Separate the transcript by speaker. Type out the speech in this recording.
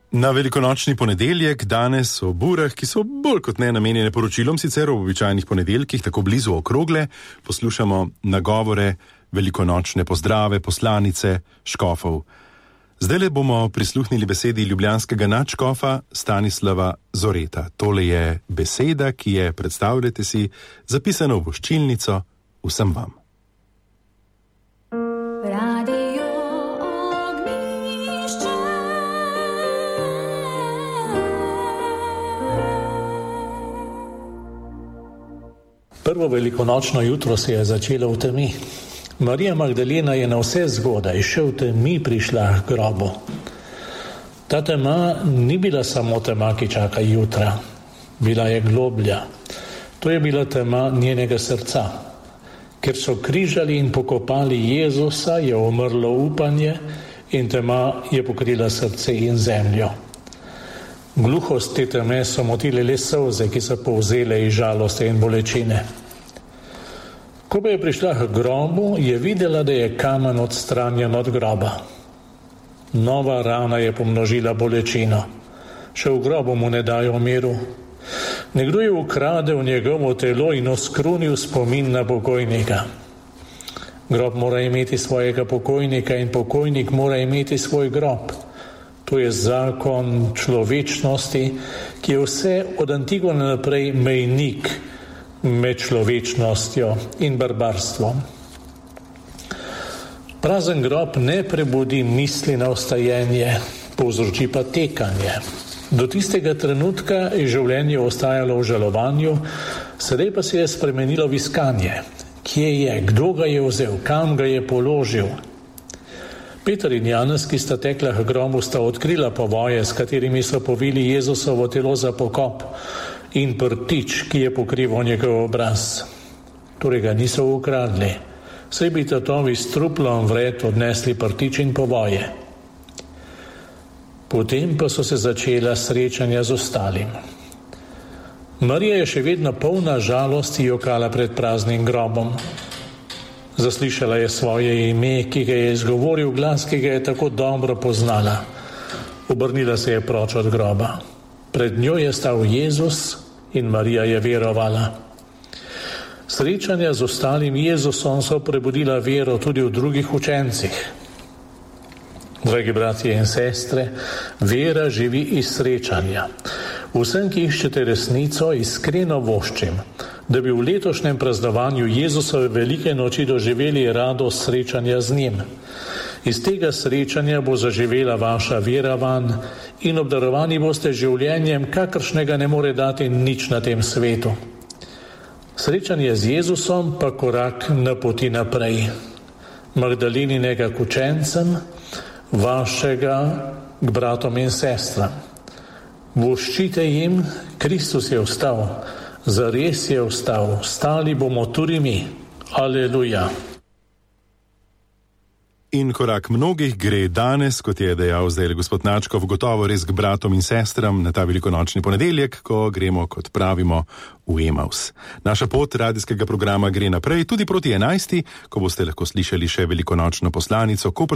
Speaker 1: Na velikonočni ponedeljek, danes o burah, ki so bolj kot ne namenjene poročilom, sicer v običajnih ponedeljkih, tako blizu okrogle, poslušamo nagovore, velikonočne pozdrave, poslanice, škofov. Zdajle bomo prisluhnili besedi ljubljanskega nadškofa Stanislava Zoreta. Tole je beseda, ki je, predstavljajte si, zapisana v voščilnico vsem vam.
Speaker 2: Prvo velikonočno jutro se je začelo v temi. Marija Magdalena je na vse zgodaj še v temi prišla k grobu. Ta tema ni bila samo tema, ki čaka jutra. Bila je globlja. To je bila tema njenega srca. Ker so križali in pokopali Jezusa, je umrlo upanje in tema je pokrila srce in zemljo. Gluhost te teme so motile le solze, ki so povzele iz žalosti in bolečine. Ko pa je prišla k grobu, je videla, da je kamen odstranjen od groba. Nova rana je pomnožila bolečino. Še v grobu mu ne dajo miru. Nekdo je ukradel njegovo telo in oskrunil spomin na pokojnika. Grob mora imeti svojega pokojnika in pokojnik mora imeti svoj grob. To je zakon človečnosti, ki je vse od Antigone naprej mejnik med človečnostjo in barbarstvom. Prazen grob ne prebudi misli na vstajenje, povzroči pa tekanje. Do tistega trenutka je življenje ostajalo v žalovanju, sedaj pa se je spremenilo v iskanje. Kje je, kdo ga je vzel, kam ga je položil? Peter in Janez, ki sta tekla k grobu, sta odkrila povoje, s katerimi so povili Jezusovo telo za pokop, in prtič, ki je pokrival njegov obraz. Torej ga niso ukradli. Saj bi tatovi s truplom vred odnesli prtič in povoje. Potem pa so se začela srečanja z ostalim. Marija je še vedno polna žalosti jokala pred praznim grobom. Zaslišala je svoje ime, ki ga je izgovoril glas, ki ga je tako dobro poznala. Obrnila se je proč od groba. Pred njo je stal Jezus in Marija je verovala. Srečanja z ostalim Jezusom so prebudila vero tudi v drugih učencih. Dragi bratje in sestre, vera živi iz srečanja. Vsem, ki iščete resnico, iskreno voščim, da bi v letošnjem praznovanju Jezusove velike noči doživeli radost srečanja z njim. Iz tega srečanja bo zaživela vaša vera vanj in obdarovani boste življenjem, kakršnega ne more dati nič na tem svetu. Srečanje z Jezusom pa korak na poti naprej. Magdalinega k učencem, vašega k bratom in sestram. Voščite jim, Kristus je vstal, zares je vstal, stali bomo tudi mi. Aleluja.
Speaker 1: In korak mnogih gre danes, kot je dejal zdaj gospod Nadškov, gotovo res k bratom in sestram na ta velikonočni ponedeljek, ko gremo, kot pravimo, v Emaus. Naša pot radijskega programa gre naprej tudi proti 11, ko boste lahko slišali še velikonočno poslanico,